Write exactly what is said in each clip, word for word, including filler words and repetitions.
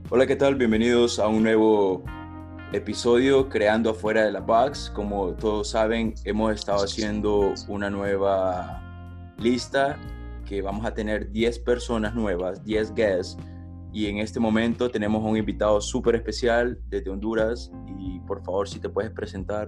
Hola, ¿qué tal? Bienvenidos a un nuevo episodio Creando Afuera de la Box. Como todos saben, hemos estado haciendo una nueva lista que vamos a tener diez personas nuevas, diez guests. Y en este momento tenemos un invitado súper especial desde Honduras. Y por favor, si te puedes presentar.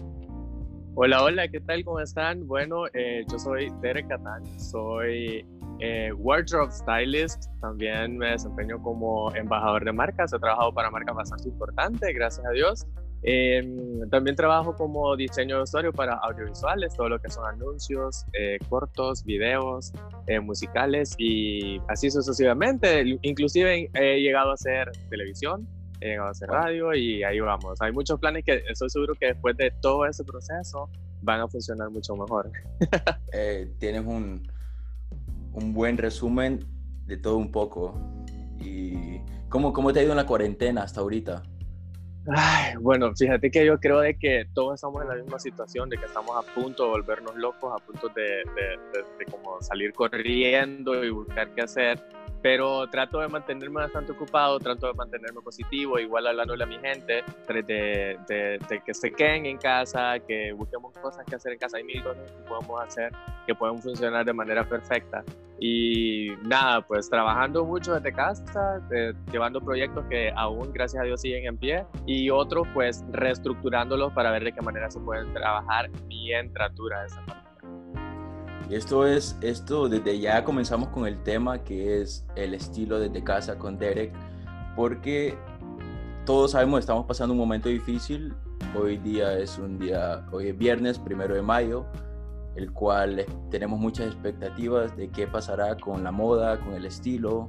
Hola, hola, ¿qué tal? ¿Cómo están? Bueno, eh, yo soy Derek Catán, soy eh, Wardrobe Stylist, también me desempeño como embajador de marcas, he trabajado para marcas bastante importantes, gracias a Dios. Eh, también trabajo como diseño de usuario para audiovisuales, todo lo que son anuncios, eh, cortos, videos, eh, musicales y así sucesivamente. Inclusive he llegado a hacer televisión, he llegado a hacer Wow. radio y ahí vamos. Hay muchos planes que estoy seguro que después de todo ese proceso van a funcionar mucho mejor. Eh, tienes un, un buen resumen de todo un poco. ¿Y cómo, cómo te ha ido en la cuarentena hasta ahorita? Ay, bueno, fíjate que yo creo de que todos estamos en la misma situación, de que estamos a punto de volvernos locos, a punto de, de, de, de como salir corriendo y buscar qué hacer, pero trato de mantenerme bastante ocupado, trato de mantenerme positivo, igual hablándole a mi gente, de, de, de, de que se queden en casa, que busquemos cosas que hacer en casa, hay mil cosas que podemos hacer que pueden funcionar de manera perfecta. Y nada, pues trabajando mucho desde casa, eh, llevando proyectos que aún, gracias a Dios, siguen en pie y otros pues reestructurándolos para ver de qué manera se pueden trabajar mientras dura esa parte. Y esto es, esto desde ya comenzamos con el tema que es el estilo desde casa con Derek, porque todos sabemos que estamos pasando un momento difícil. Hoy día es un día, hoy es viernes, primero de mayo, el cual tenemos muchas expectativas de qué pasará con la moda, con el estilo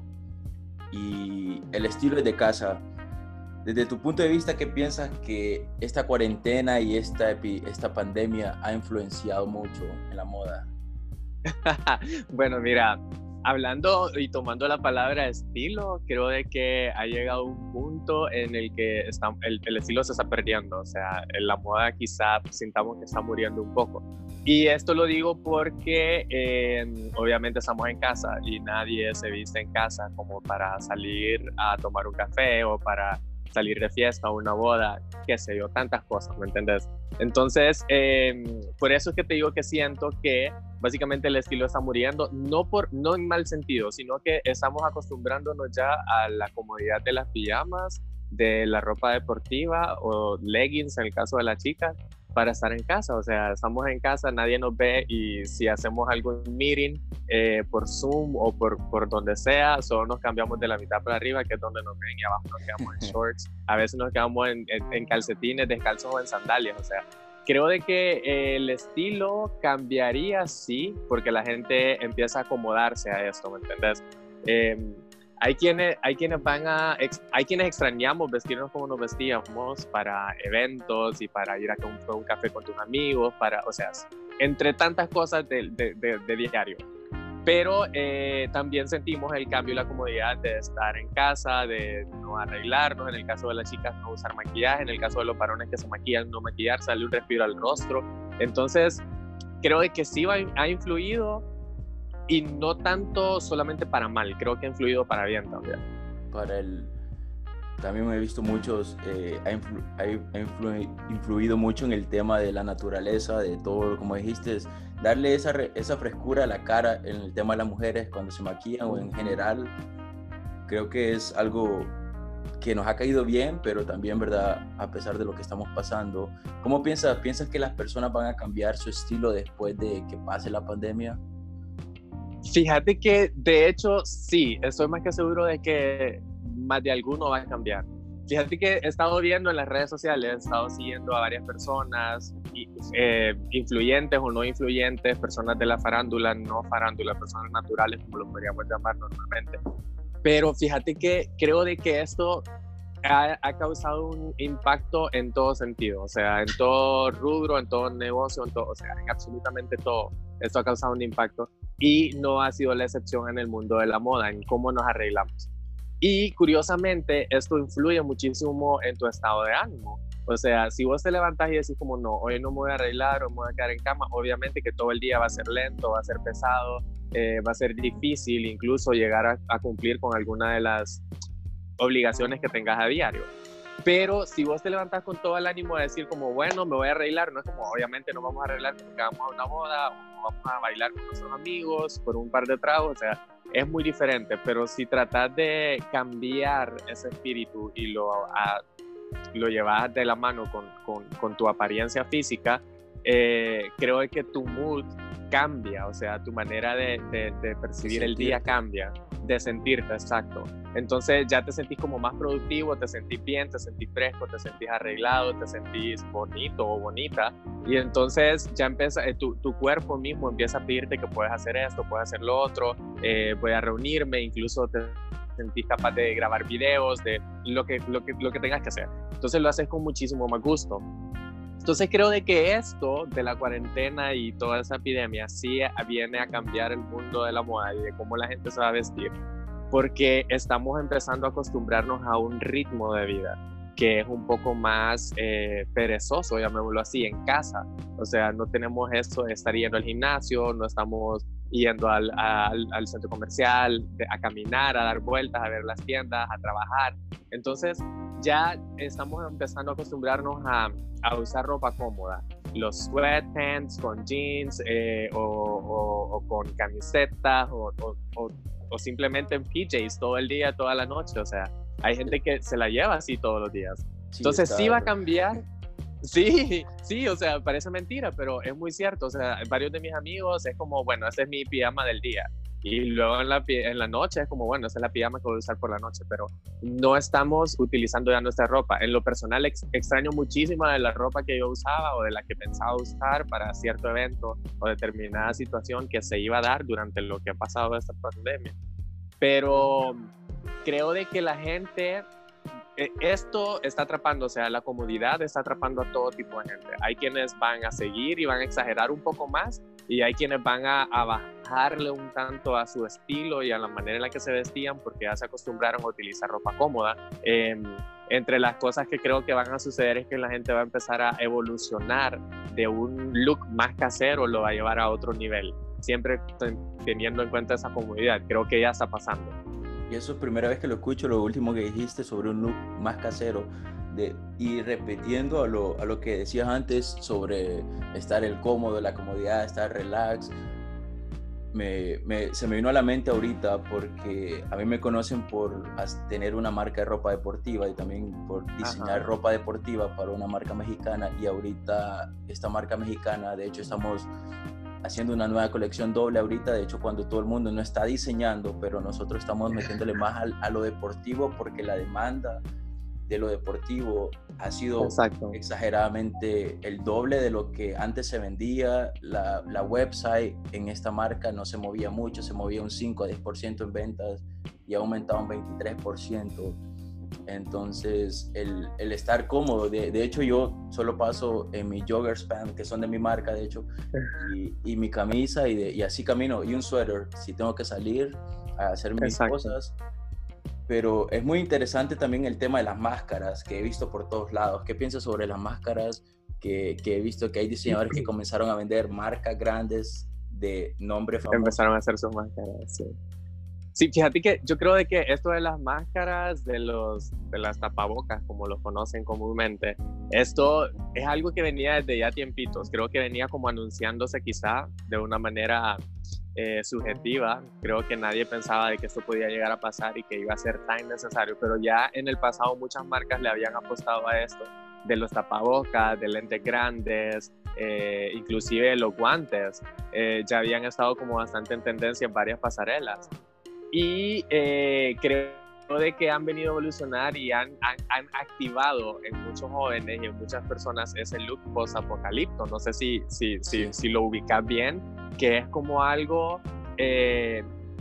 y el estilo desde casa. Desde tu punto de vista, ¿qué piensas que esta cuarentena y esta, esta pandemia ha influenciado mucho en la moda? Bueno, mira, hablando y tomando la palabra estilo, creo de que ha llegado un punto en el que está, el, el estilo se está perdiendo, o sea, en la moda quizá sintamos que está muriendo un poco. Y esto lo digo porque eh, obviamente estamos en casa y nadie se viste en casa como para salir a tomar un café o para salir de fiesta o una boda, qué sé yo, tantas cosas, ¿me entendés? Entonces, eh, por eso es que te digo que siento que básicamente el estilo está muriendo, no, por, no en mal sentido, sino que estamos acostumbrándonos ya a la comodidad de las pijamas, de la ropa deportiva o leggings en el caso de las chicas, para estar en casa. O sea, estamos en casa, nadie nos ve y si hacemos algún meeting eh, por Zoom o por, por donde sea, solo nos cambiamos de la mitad para arriba, que es donde nos ven, y abajo nos quedamos en shorts, a veces nos quedamos en, en, en calcetines, descalzos o en sandalias. O sea, creo de que eh, el estilo cambiaría, sí, porque la gente empieza a acomodarse a esto, ¿me entendés? Eh, hay quienes, hay quienes van a, hay quienes extrañamos vestirnos como nos vestíamos para eventos y para ir a un, un café con tus amigos, para, o sea, entre tantas cosas de, de, de, de diario. Pero eh, también sentimos el cambio y la comodidad de estar en casa, de no arreglarnos, en el caso de las chicas no usar maquillaje, en el caso de los varones que se maquillan no maquillar, sale un respiro al rostro. Entonces, creo que sí ha influido y no tanto solamente para mal, creo que ha influido para bien también. Para el... También me he visto muchos, eh, ha, influ, ha influ, influido mucho en el tema de la naturaleza, de todo, como dijiste, es darle esa, esa frescura a la cara en el tema de las mujeres cuando se maquillan o en general. Creo que es algo que nos ha caído bien, pero también, ¿verdad?, a pesar de lo que estamos pasando. ¿Cómo piensas? ¿Piensas que las personas van a cambiar su estilo después de que pase la pandemia? Fíjate que, de hecho, sí, estoy más que seguro de que más de alguno va a cambiar. Fíjate que he estado viendo en las redes sociales, he estado siguiendo a varias personas, eh, influyentes o no influyentes, personas de la farándula, no farándula, personas naturales, como lo podríamos llamar normalmente. Pero fíjate que creo de que esto ha, ha causado un impacto en todo sentido, o sea, en todo rubro, en todo negocio, en todo, o sea, en absolutamente todo. Esto ha causado un impacto y no ha sido la excepción en el mundo de la moda, en cómo nos arreglamos. Y curiosamente, esto influye muchísimo en tu estado de ánimo. O sea, si vos te levantás y decís como no, hoy no me voy a arreglar o me voy a quedar en cama, obviamente que todo el día va a ser lento, va a ser pesado, eh, va a ser difícil incluso llegar a, a cumplir con alguna de las obligaciones que tengas a diario. Pero si vos te levantás con todo el ánimo de decir como, bueno, me voy a arreglar, no es como, obviamente no vamos a arreglar porque vamos a una boda o vamos a bailar con nuestros amigos por un par de tragos, o sea, es muy diferente. Pero si tratas de cambiar ese espíritu y lo, a, lo llevas de la mano con, con, con tu apariencia física, eh, creo que tu mood cambia, o sea, tu manera de, de, de percibir de el día cambia, de sentirte, exacto. Entonces ya te sentís como más productivo, te sentís bien, te sentís fresco, te sentís arreglado, te sentís bonito o bonita, y entonces ya empieza, eh, tu, tu cuerpo mismo empieza a pedirte que puedes hacer esto, puedes hacer lo otro, eh, voy a reunirme, incluso te sentís capaz de grabar videos, de lo que, lo que, lo que tengas que hacer. Entonces lo haces con muchísimo más gusto. Entonces creo de que esto de la cuarentena y toda esa epidemia sí viene a cambiar el mundo de la moda y de cómo la gente se va a vestir, porque estamos empezando a acostumbrarnos a un ritmo de vida que es un poco más eh, perezoso, llamémoslo así, en casa. O sea, no tenemos eso de estar yendo al gimnasio, no estamos yendo al, al, al centro comercial, de, a caminar, a dar vueltas, a ver las tiendas, a trabajar. Entonces ya estamos empezando a acostumbrarnos a, a usar ropa cómoda, los sweatpants con jeans eh, o, o, o con camisetas o, o, o, o simplemente en P Js todo el día, toda la noche. O sea, hay gente que se la lleva así todos los días. Sí, entonces sí va a cambiar. Sí, sí, o sea, parece mentira, pero es muy cierto. O sea, varios de mis amigos es como, bueno, ese es mi pijama del día. Y luego en la, en la noche es como, bueno, esa es la pijama que voy a usar por la noche, pero no estamos utilizando ya nuestra ropa. En lo personal ex, extraño muchísimo de la ropa que yo usaba o de la que pensaba usar para cierto evento o determinada situación que se iba a dar durante lo que ha pasado esta pandemia. Pero creo de que la gente, esto está atrapando, o sea, la comodidad está atrapando a todo tipo de gente. Hay quienes van a seguir y van a exagerar un poco más, y hay quienes van a, a bajarle un tanto a su estilo y a la manera en la que se vestían porque ya se acostumbraron a utilizar ropa cómoda. Eh, entre las cosas que creo que van a suceder es que la gente va a empezar a evolucionar de un look más casero, lo va a llevar a otro nivel, siempre teniendo en cuenta esa comodidad. Creo que ya está pasando. Y eso es primera vez que lo escucho, lo último que dijiste sobre un look más casero. De, y repitiendo a lo, a lo que decías antes sobre estar el cómodo, la comodidad, estar relax, me, me, se me vino a la mente ahorita porque a mí me conocen por tener una marca de ropa deportiva y también por diseñar Ajá. ropa deportiva para una marca mexicana, y ahorita esta marca mexicana, de hecho estamos haciendo una nueva colección doble ahorita, de hecho cuando todo el mundo no está diseñando, pero nosotros estamos metiéndole más a, a lo deportivo porque la demanda de lo deportivo ha sido Exacto. exageradamente el doble de lo que antes se vendía. La, la website en esta marca no se movía mucho, se movía un cinco a diez por ciento en ventas y ha aumentado un veintitrés por ciento. Entonces el, el estar cómodo, de, de hecho yo solo paso en mis joggers pants, que son de mi marca de hecho, y, y mi camisa y, de, y así camino, y un suéter si tengo que salir a hacer mis Exacto. cosas. Pero es muy interesante también el tema de las máscaras que he visto por todos lados. ¿Qué piensas sobre las máscaras? Que, que he visto que hay diseñadores que comenzaron a vender marcas grandes de nombre famoso. Empezaron a hacer sus máscaras, sí. Sí, fíjate que yo creo de que esto de las máscaras, de, los, de las tapabocas, como lo conocen comúnmente, esto es algo que venía desde ya tiempitos. Creo que venía como anunciándose quizá de una manera eh, subjetiva. Creo que nadie pensaba de que esto podía llegar a pasar y que iba a ser tan necesario, pero ya en el pasado muchas marcas le habían apostado a esto, de los tapabocas, de lentes grandes, eh, inclusive los guantes, eh, ya habían estado como bastante en tendencia en varias pasarelas. Y eh, creo de que han venido a evolucionar y han, han, han activado en muchos jóvenes y en muchas personas ese look post-apocalipto. No sé si, si, si, si lo ubicas bien, que es como algo eh,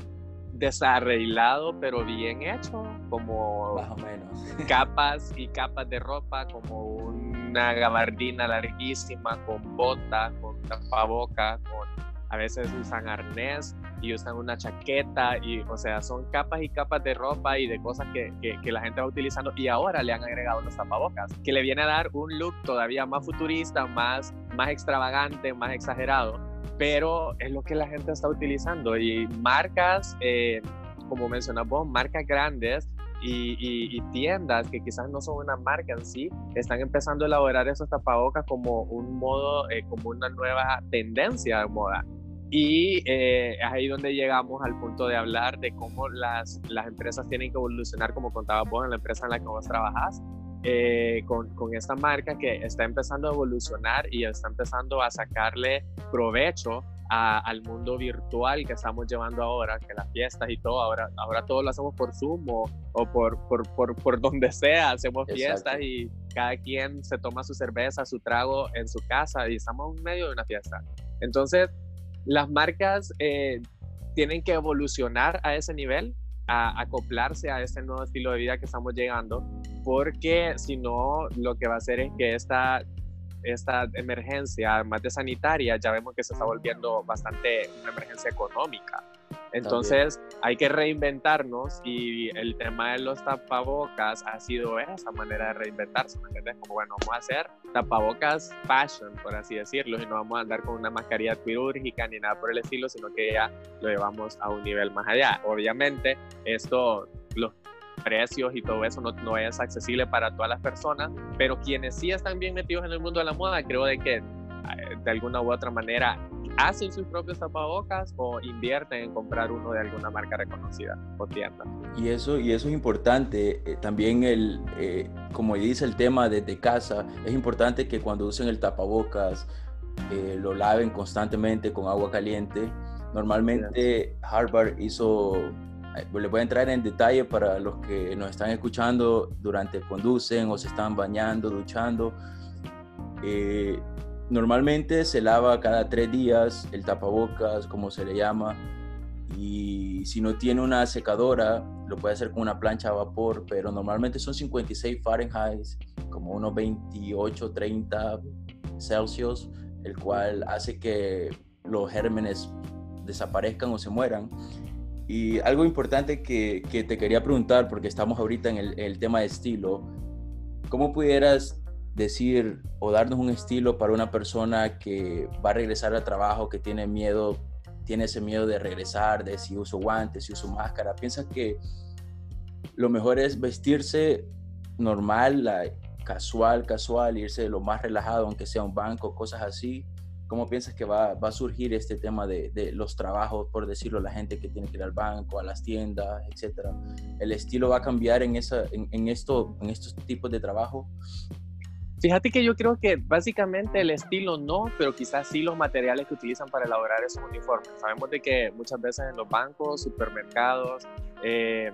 desarreglado pero bien hecho, como más o menos capas y capas de ropa, como una gabardina larguísima con bota, con tapaboca, con a veces usan arnés y usan una chaqueta, y o sea, son capas y capas de ropa y de cosas que, que, que la gente va utilizando, y ahora le han agregado los tapabocas, que le viene a dar un look todavía más futurista, más, más extravagante, más exagerado, pero es lo que la gente está utilizando. Y marcas, eh, como mencionas vos, marcas grandes y, y, y tiendas que quizás no son una marca en sí, están empezando a elaborar esos tapabocas como un modo, eh, como una nueva tendencia de moda. Y eh, es ahí donde llegamos al punto de hablar de cómo las, las empresas tienen que evolucionar, como contabas vos en la empresa en la que vos trabajás, eh, con, con esta marca que está empezando a evolucionar y está empezando a sacarle provecho a, al mundo virtual que estamos llevando ahora, que las fiestas y todo, ahora, ahora todo lo hacemos por Zoom o, o por, por, por, por donde sea, hacemos fiestas. Exacto. Y cada quien se toma su cerveza, su trago en su casa y estamos en medio de una fiesta. Entonces, las marcas eh, tienen que evolucionar a ese nivel, a acoplarse a ese nuevo estilo de vida que estamos llegando, porque si no, lo que va a hacer es que esta, esta emergencia, además de sanitaria, ya vemos que se está volviendo bastante una emergencia económica. Entonces también hay que reinventarnos y el tema de los tapabocas ha sido esa manera de reinventarse, ¿me entiendes? Como bueno, vamos a hacer tapabocas fashion, por así decirlo, y no vamos a andar con una mascarilla quirúrgica ni nada por el estilo, sino que ya lo llevamos a un nivel más allá. Obviamente esto, los precios y todo eso no, no es accesible para todas las personas, pero quienes sí están bien metidos en el mundo de la moda, creo de que de alguna u otra manera hacen sus propios tapabocas o invierten en comprar uno de alguna marca reconocida o tienda. Y eso, y eso es importante. Eh, también, el, eh, como dice el tema desde casa, es importante que cuando usen el tapabocas eh, lo laven constantemente con agua caliente. Normalmente Harvard hizo, eh, les voy a entrar en detalle para los que nos están escuchando durante conducen o se están bañando, duchando. Eh, Normalmente se lava cada tres días el tapabocas, como se le llama, y si no tiene una secadora, lo puede hacer con una plancha a vapor, pero normalmente son cincuenta y seis Fahrenheit, como unos veintiocho, treinta Celsius, el cual hace que los gérmenes desaparezcan o se mueran. Y algo importante que, que te quería preguntar, porque estamos ahorita en el, en el tema de estilo, ¿cómo pudieras decir o darnos un estilo para una persona que va a regresar al trabajo, que tiene miedo, tiene ese miedo de regresar, de si uso guantes, si uso máscara? ¿Piensas que lo mejor es vestirse normal, la, casual, casual, irse de lo más relajado, aunque sea un banco, cosas así? ¿Cómo piensas que va, va a surgir este tema de, de los trabajos, por decirlo, la gente que tiene que ir al banco, a las tiendas, etcétera? ¿El estilo va a cambiar en, esa, en, en, esto, en estos tipos de trabajo? Fíjate que yo creo que básicamente el estilo no, pero quizás sí los materiales que utilizan para elaborar esos uniformes. Sabemos de que muchas veces en los bancos, supermercados, eh,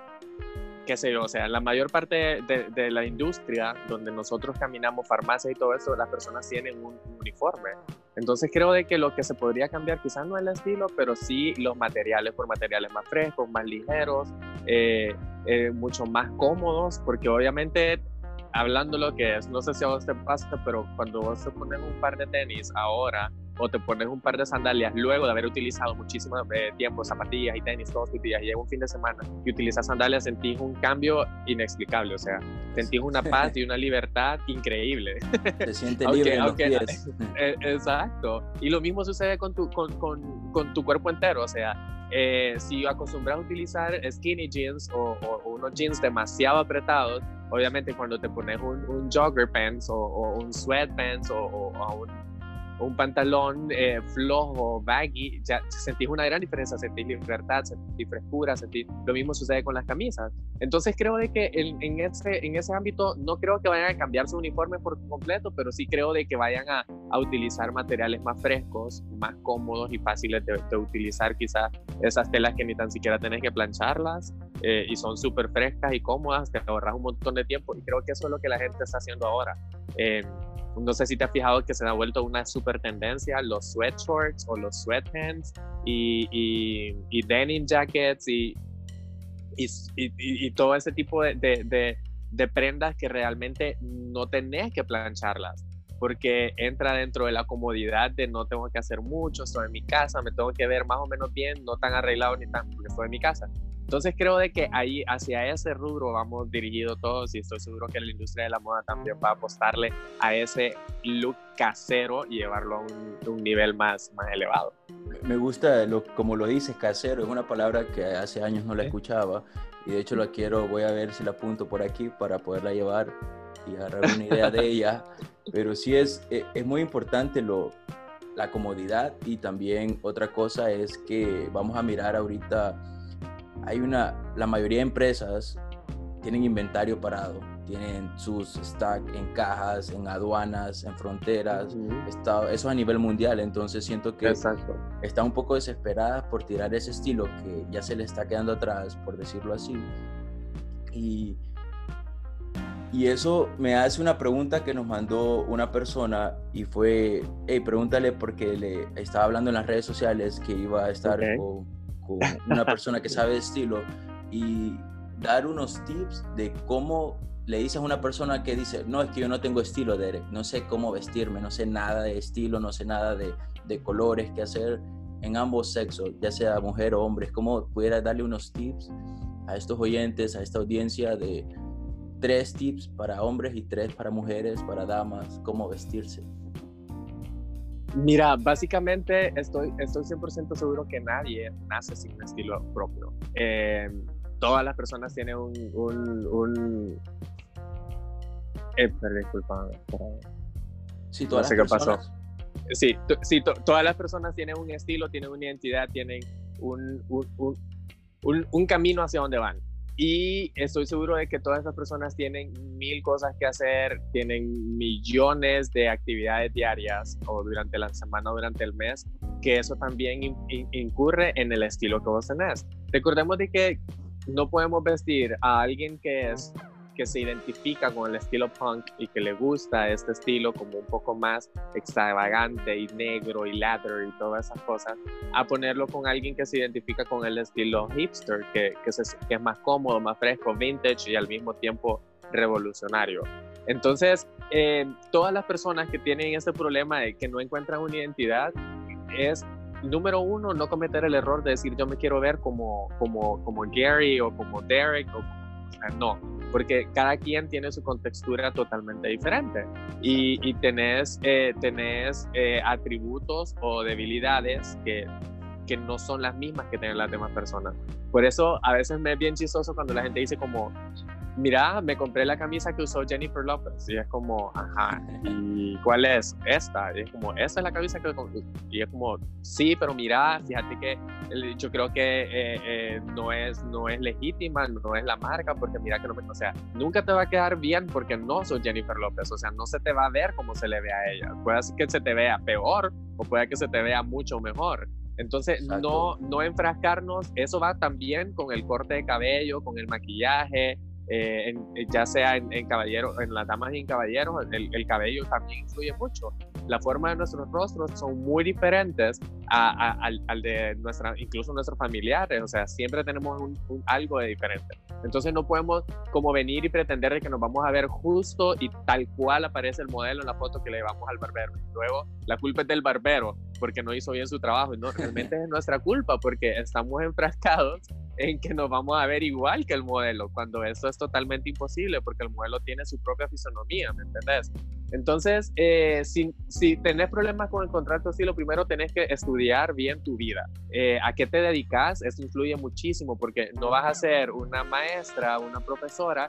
qué sé yo, o sea, en la mayor parte de, de la industria donde nosotros caminamos, farmacias y todo eso, las personas tienen un, un uniforme. Entonces creo de que lo que se podría cambiar quizás no es el estilo, pero sí los materiales, por materiales más frescos, más ligeros, eh, eh, mucho más cómodos, porque obviamente, hablando lo que es, no sé si a vos te pasa, pero cuando vos te pones un par de tenis ahora o te pones un par de sandalias luego de haber utilizado muchísimo eh, tiempo zapatillas y tenis todos tus días y llega un fin de semana y utilizas sandalias, sentís un cambio inexplicable, o sea, sentís una paz y una libertad increíble. Se siente libre aunque, en los aunque, pies. eh, exacto, y lo mismo sucede con tu, con, con, con tu cuerpo entero, o sea, Eh, si acostumbras a utilizar skinny jeans o, o, o unos jeans demasiado apretados, obviamente cuando te pones un, un jogger pants o, o un sweatpants o, o, o un, un pantalón eh, flojo, baggy, ya sentís una gran diferencia, sentís libertad, sentís frescura, sentís... Lo mismo sucede con las camisas. Entonces creo de que en, en, ese, en ese ámbito no creo que vayan a cambiar su uniforme por completo, pero sí creo de que vayan a, a utilizar materiales más frescos, más cómodos y fáciles de, de utilizar, quizás esas telas que ni tan siquiera tenés que plancharlas eh, y son súper frescas y cómodas, te ahorras un montón de tiempo y creo que eso es lo que la gente está haciendo ahora. Eh, No sé si te has fijado que se ha vuelto una super tendencia los sweatshorts o los sweatpants y, y, y denim jackets y, y, y, y todo ese tipo de, de, de, de prendas que realmente no tenés que plancharlas porque entra dentro de la comodidad de no tengo que hacer mucho, estoy en mi casa, me tengo que ver más o menos bien, no tan arreglado ni tan porque estoy en mi casa. Entonces creo de que ahí hacia ese rubro vamos dirigidos todos y estoy seguro que la industria de la moda también va a apostarle a ese look casero y llevarlo a un, un nivel más, más elevado. me gusta, lo, como lo dices, casero, es una palabra que hace años no la escuchaba y de hecho la quiero, voy a ver si la apunto por aquí para poderla llevar y agarrar una idea de ella, pero sí es, es muy importante lo, la comodidad y también otra cosa es que vamos a mirar ahorita, hay una, la mayoría de empresas tienen inventario parado, tienen sus stock en cajas, en aduanas, en fronteras, uh-huh. está, eso a nivel mundial, entonces siento que Exacto. están un poco desesperadas por tirar ese estilo que ya se le está quedando atrás, por decirlo así. Y, y eso me hace una pregunta que nos mandó una persona y fue, hey, pregúntale porque le estaba hablando en las redes sociales que iba a estar okay. con, con una persona que sabe de estilo y dar unos tips de cómo le dices a una persona que dice, no, es que yo no tengo estilo, Derek, no sé cómo vestirme, no sé nada de estilo, no sé nada de, de colores, qué hacer en ambos sexos, ya sea mujer o hombre, ¿cómo pudiera darle unos tips a estos oyentes, a esta audiencia de tres tips para hombres y tres para mujeres, para damas, cómo vestirse? Mira, básicamente estoy, estoy cien por ciento seguro que nadie nace sin un estilo propio. Eh, todas las personas tienen un... un, un Eh, perdón, disculpa. Sí, todas no sé las qué personas. pasó. Sí, t- sí t- todas las personas tienen un estilo, tienen una identidad, tienen un, un, un, un, un camino hacia donde van. Y estoy seguro de que todas esas personas tienen mil cosas que hacer, tienen millones de actividades diarias o durante la semana o durante el mes, que eso también in, in, incurre en el estilo que vos tenés. Recordemos de que no podemos vestir a alguien que es que se identifica con el estilo punk y que le gusta este estilo como un poco más extravagante y negro y leather y todas esas cosas, a ponerlo con alguien que se identifica con el estilo hipster, que, que, se, que es más cómodo, más fresco, vintage y al mismo tiempo revolucionario. Entonces, eh, todas las personas que tienen este problema de que no encuentran una identidad, es número uno, no cometer el error de decir yo me quiero ver como, como, como Gary o como Derek o, o sea, no, porque cada quien tiene su contextura totalmente diferente y, y tenés, eh, tenés eh, atributos o debilidades que, que no son las mismas que tienen las demás personas. Por eso a veces me es bien chistoso cuando la gente dice como, mira, me compré la camisa que usó Jennifer Lopez y es como, ajá, ¿y cuál es? Esta, y es como, esta es la camisa que y es como, sí, pero mira, fíjate que yo creo que eh, eh, no es no es legítima, no es la marca, porque mira que no me, o sea, nunca te va a quedar bien porque no sos Jennifer Lopez, o sea, no se te va a ver como se le ve a ella, puede ser que se te vea peor o puede que se te vea mucho mejor. Entonces, no, no enfrascarnos, eso va también con el corte de cabello, con el maquillaje, Eh, en, ya sea en, en caballeros, en las damas y en caballeros, el, el cabello también influye mucho. La forma de nuestros rostros son muy diferentes a, a, al, al de nuestra, incluso nuestros familiares, o sea, siempre tenemos un, un, algo de diferente. Entonces no podemos como venir y pretender de que nos vamos a ver justo y tal cual aparece el modelo en la foto que le llevamos al barbero. Y luego la culpa es del barbero porque no hizo bien su trabajo y no, realmente es nuestra culpa porque estamos enfrascados en que nos vamos a ver igual que el modelo, cuando eso es totalmente imposible porque el modelo tiene su propia fisonomía, ¿me entendés? Entonces, eh, si, si tenés problemas con encontrar tu estilo, primero tenés que estudiar bien tu vida. Eh, ¿A qué te dedicas? Eso influye muchísimo porque no vas a ser una maestra, una profesora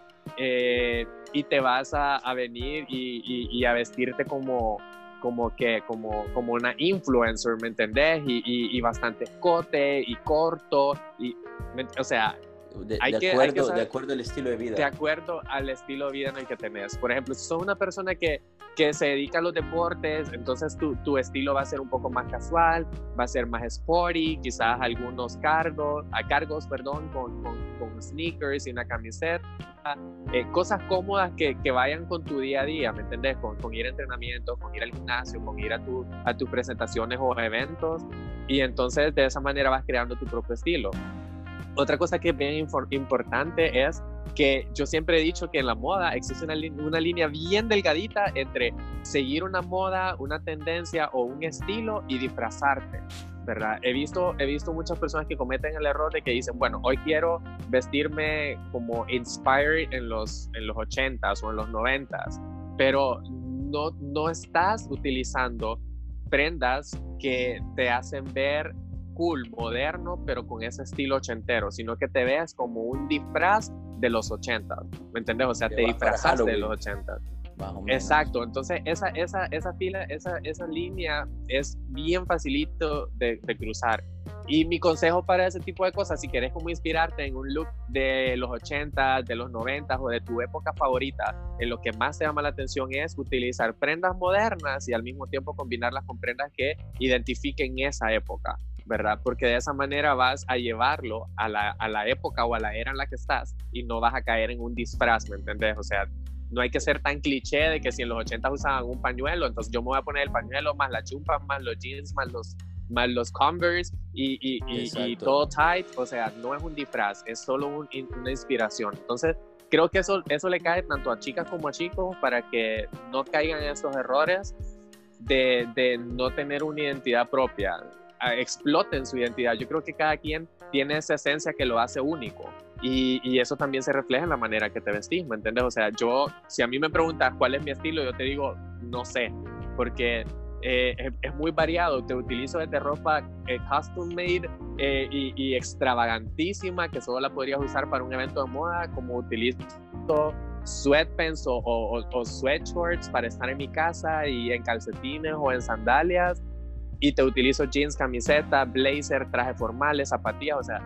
eh, y te vas a, a venir y, y, y a vestirte como... como que como, como una influencer, ¿me entendés? Y, y, y bastante escote y corto, y, o sea, de, hay de, que, acuerdo, hay que saber, de acuerdo al estilo de vida. De acuerdo al estilo de vida en el que tenés. Por ejemplo, si sos una persona que, que se dedica a los deportes, entonces tu, tu estilo va a ser un poco más casual, va a ser más sporty, quizás algunos cargos, a cargos, perdón, con, con, con sneakers y una camiseta. Eh, cosas cómodas que, que vayan con tu día a día, ¿me entendés? Con, con ir a entrenamientos, con ir al gimnasio, con ir a, tu, a tus presentaciones o eventos, y entonces de esa manera vas creando tu propio estilo. Otra cosa que es bien importante es que yo siempre he dicho que en la moda existe una, una línea bien delgadita entre seguir una moda, una tendencia o un estilo y disfrazarte, ¿verdad? He visto, he visto muchas personas que cometen el error de que dicen, bueno, hoy quiero vestirme como inspired en los, en los ochentas o en los noventas, pero no, no estás utilizando prendas que te hacen ver cool, moderno, pero con ese estilo ochentero, sino que te veas como un disfraz de los ochenta, ¿me entiendes? O sea, te disfrazaste de los ochenta. Exacto, entonces esa, esa, esa fila, esa, esa línea es bien facilito de, de cruzar. Y mi consejo para ese tipo de cosas, si quieres como inspirarte en un look de los ochenta, de los noventa o de tu época favorita, en lo que más te llama la atención es utilizar prendas modernas y al mismo tiempo combinarlas con prendas que identifiquen esa época, ¿verdad? Porque de esa manera vas a llevarlo a la, a la época o a la era en la que estás y no vas a caer en un disfraz, ¿me entendés? O sea, no hay que ser tan cliché de que si en los ochenta usaban un pañuelo, entonces yo me voy a poner el pañuelo más la chumpa, más los jeans, más los, más los Converse y, y, y, y todo tight. O sea, no es un disfraz, es solo un, una inspiración. Entonces, creo que eso, eso le cae tanto a chicas como a chicos para que no caigan en esos errores de, de no tener una identidad propia. Exploten su identidad. Yo creo que cada quien tiene esa esencia que lo hace único. Y, y eso también se refleja en la manera que te vestís, ¿me entiendes? O sea, yo, si a mí me preguntas cuál es mi estilo, yo te digo, no sé, porque eh, es, es muy variado. Te utilizo desde ropa eh, custom made eh, y, y extravagantísima, que solo la podrías usar para un evento de moda, como utilizo sweatpants o, o, o sweatshorts para estar en mi casa y en calcetines o en sandalias, y te utilizo jeans, camiseta, blazer, trajes formales, zapatillas, o sea,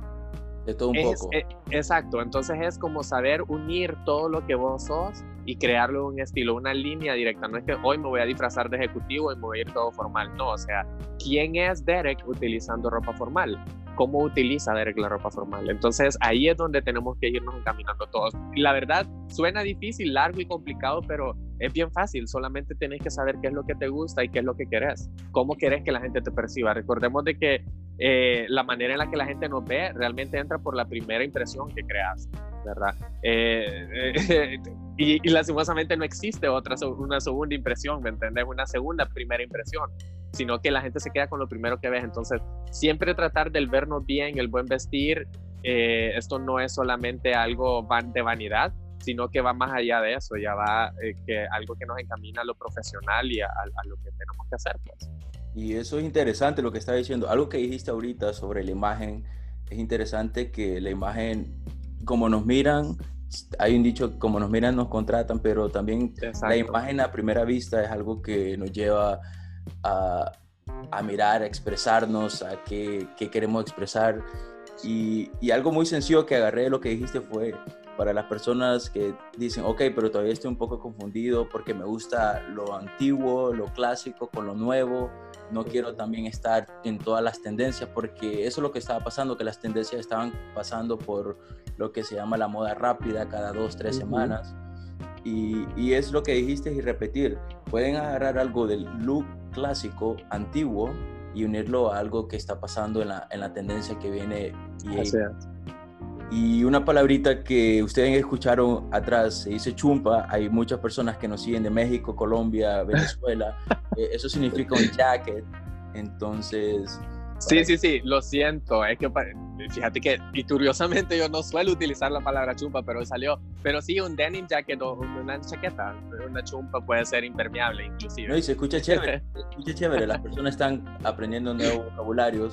de todo un es, poco. Es, exacto, entonces es como saber unir todo lo que vos sos y crearlo un estilo, una línea directa. No es que hoy me voy a disfrazar de ejecutivo y me voy a ir todo formal, no, o sea, ¿quién es Derek utilizando ropa formal? ¿Cómo utiliza Derek la ropa formal? Entonces ahí es donde tenemos que irnos encaminando todos. Y la verdad, suena difícil, largo y complicado, pero es bien fácil. Solamente tenés que saber qué es lo que te gusta y qué es lo que querés. ¿Cómo querés que la gente te perciba? Recordemos de que eh, la manera en la que la gente nos ve realmente entra por la primera impresión que creas, ¿verdad? Eh, eh, y, y lastimosamente no existe otra, una segunda impresión, ¿me entendés? Una segunda primera impresión, sino que la gente se queda con lo primero que ves. Entonces, siempre tratar del vernos bien, el buen vestir, eh, esto no es solamente algo de vanidad, sino que va más allá de eso, ya va eh, que algo que nos encamina a lo profesional y a, a lo que tenemos que hacer, pues. Y eso es interesante lo que está diciendo. Algo que dijiste ahorita sobre la imagen, es interesante que la imagen, como nos miran, hay un dicho, como nos miran nos contratan, pero también exacto, la imagen a primera vista es algo que nos lleva a, a mirar, a expresarnos, a qué, qué queremos expresar. Y, y algo muy sencillo que agarré de lo que dijiste fue para las personas que dicen, ok, pero todavía estoy un poco confundido porque me gusta lo antiguo, lo clásico con lo nuevo. No quiero también estar en todas las tendencias, porque eso es lo que estaba pasando, que las tendencias estaban pasando por lo que se llama la moda rápida cada dos, tres uh-huh. semanas. Y, y es lo que dijiste y repetir. Pueden agarrar algo del look clásico, antiguo, y unirlo a algo que está pasando en la, en la tendencia que viene. Y, Así es. Y una palabrita que ustedes escucharon atrás, se dice chumpa. Hay muchas personas que nos siguen de México, Colombia, Venezuela. eh, eso significa un jacket. Entonces... Sí, sí, sí, lo siento. Es que fíjate que, y curiosamente yo no suelo utilizar la palabra chumpa, pero salió. Pero sí, un denim jacket o una chaqueta, una chumpa puede ser impermeable inclusive. No, y se escucha chévere, se escucha chévere. Las personas están aprendiendo nuevos vocabularios.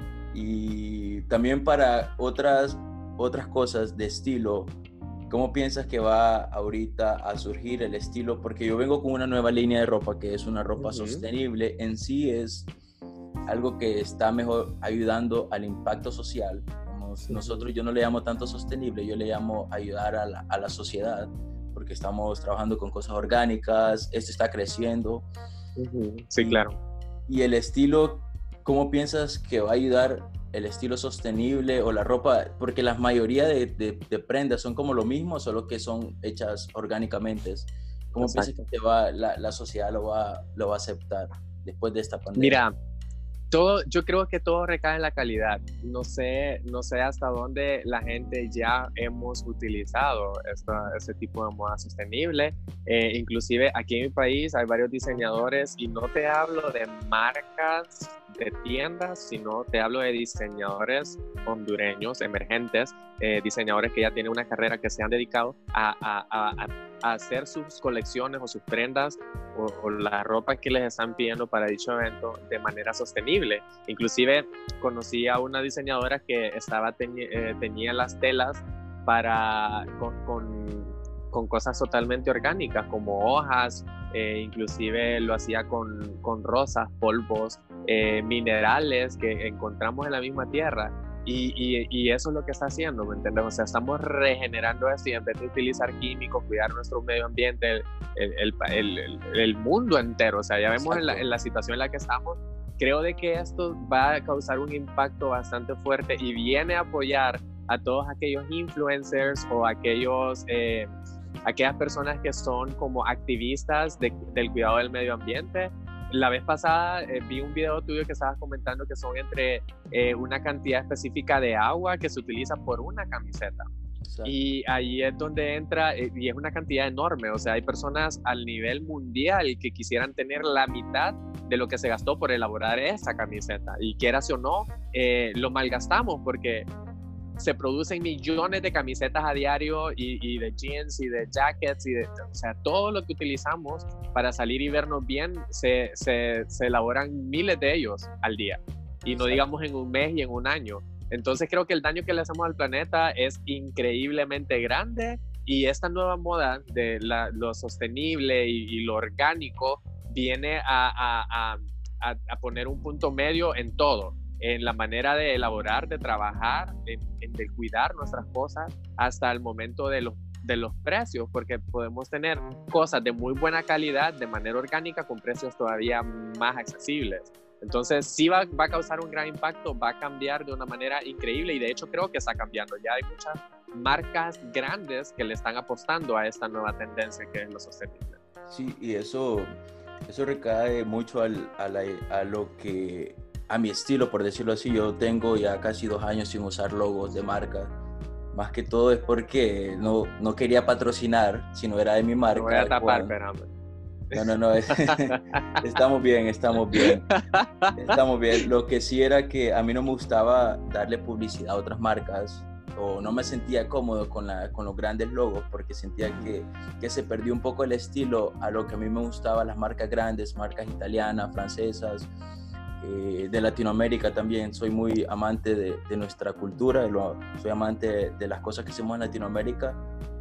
Y también para otras... otras cosas de estilo, ¿cómo piensas que va ahorita a surgir el estilo? Porque yo vengo con una nueva línea de ropa que es una ropa uh-huh. sostenible. En sí es algo que está mejor ayudando al impacto social. Nos, uh-huh. Nosotros, yo no le llamo tanto sostenible, yo le llamo ayudar a la, a la sociedad, porque estamos trabajando con cosas orgánicas, esto está creciendo. Uh-huh. Sí, y, claro. Y el estilo, ¿cómo piensas que va a ayudar el estilo sostenible o la ropa? Porque la mayoría de, de, de prendas son como lo mismo, solo que son hechas orgánicamente. ¿Cómo Exacto. piensas que va, la, la sociedad lo va, lo va a aceptar después de esta pandemia? Mira, todo, yo creo que todo recae en la calidad. No sé, no sé hasta dónde la gente ya hemos utilizado esta, este tipo de moda sostenible. Eh, inclusive aquí en mi país hay varios diseñadores, y no te hablo de marcas de tiendas, sino te hablo de diseñadores hondureños emergentes, eh, diseñadores que ya tienen una carrera, que se han dedicado a, a, a, a hacer sus colecciones o sus prendas o, o la ropa que les están pidiendo para dicho evento de manera sostenible. Inclusive conocí a una diseñadora que estaba teñi, eh, teñía las telas para, con, con, con cosas totalmente orgánicas, como hojas, eh, inclusive lo hacía con, con rosas, polvos, eh, minerales que encontramos en la misma tierra. Y, y, y eso es lo que está haciendo, ¿me entiendes? O sea, estamos regenerando esto y en vez de utilizar químicos, cuidar nuestro medio ambiente, el, el, el, el, el mundo entero. O sea, ya vemos en la, en la situación en la que estamos. Creo de que esto va a causar un impacto bastante fuerte y viene a apoyar a todos aquellos influencers o aquellos, eh, aquellas personas que son como activistas de, del cuidado del medio ambiente. La vez pasada eh, vi un video tuyo que estabas comentando que son entre eh, una cantidad específica de agua que se utiliza por una camiseta. Exacto. Y ahí es donde entra, eh, y es una cantidad enorme. O sea, hay personas al nivel mundial que quisieran tener la mitad de lo que se gastó por elaborar esa camiseta. Y quieras o no, eh, lo malgastamos porque se producen millones de camisetas a diario y, y de jeans y de jackets y de, o sea, todo lo que utilizamos para salir y vernos bien se, se, se elaboran miles de ellos al día y no digamos en un mes y en un año. Entonces creo que el daño que le hacemos al planeta es increíblemente grande y esta nueva moda de la, lo sostenible y, y lo orgánico viene a, a, a, a poner un punto medio en todo, en la manera de elaborar, de trabajar, en, en de cuidar nuestras cosas, hasta el momento de los, de los precios, porque podemos tener cosas de muy buena calidad de manera orgánica con precios todavía más accesibles. Entonces sí va, va a causar un gran impacto, va a cambiar de una manera increíble y de hecho creo que está cambiando. Ya hay muchas marcas grandes que le están apostando a esta nueva tendencia que es lo sostenible. Sí, y eso, eso recae mucho al, a, la, a lo que... a mi estilo, por decirlo así. Yo tengo ya casi dos años sin usar logos de marca. Más que todo es porque no, no quería patrocinar, sino era de mi marca. No voy a tapar, pero... No, no, no. Estamos bien, estamos bien. Estamos bien. Lo que sí era que a mí no me gustaba darle publicidad a otras marcas o no me sentía cómodo con, la, con los grandes logos porque sentía que, que se perdió un poco el estilo a lo que a mí me gustaba, las marcas grandes, marcas italianas, francesas. Eh, de Latinoamérica también, soy muy amante de, de nuestra cultura, lo, soy amante de, de las cosas que hacemos en Latinoamérica